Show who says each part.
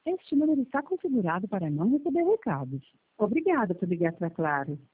Speaker 1: Este número está configurado para não receber recados. Obrigada por ligar para Claro.